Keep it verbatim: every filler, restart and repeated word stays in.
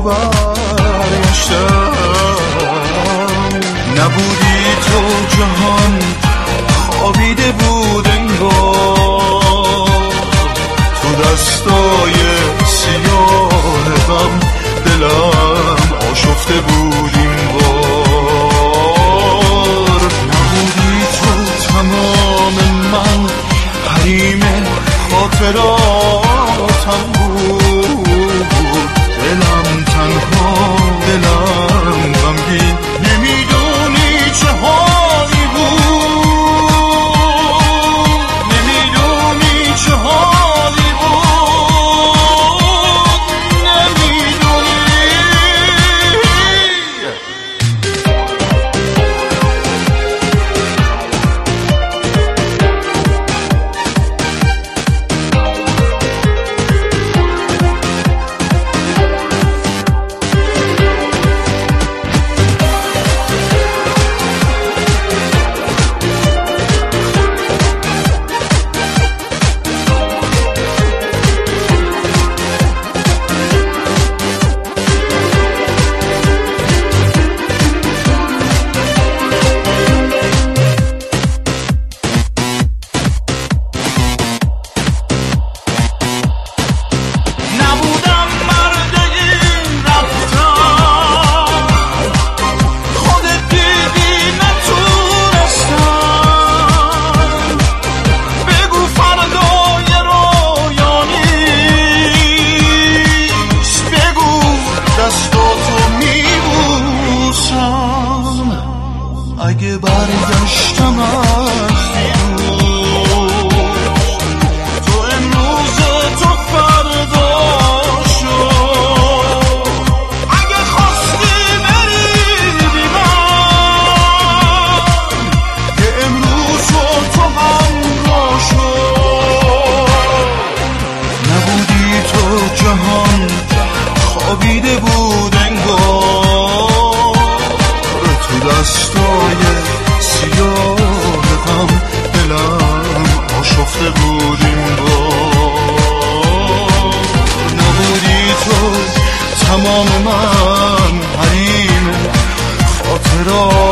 برگشتم. نبودی تو جهان خوابیده بود انگار، تو دستای سیاه غم دلم آشفته بود این بار. نبودی تو تمام من حریم خاطراتم بود، دلم تنها دلم غمگین، نمیدونی چه حالی بود، نمیدونی چه حالی بود، نمیدونی. اگه برگشتم از دیروز، تو امروز تو فردا شد. اگه خواستی بری بی من، که امروز تو همراه شد. نبودی تو جهان خوابیده بود انگار، تو دستای سیاه غم دلم آشفته بود این بار. نبودی تو تمام من حریم خاطرات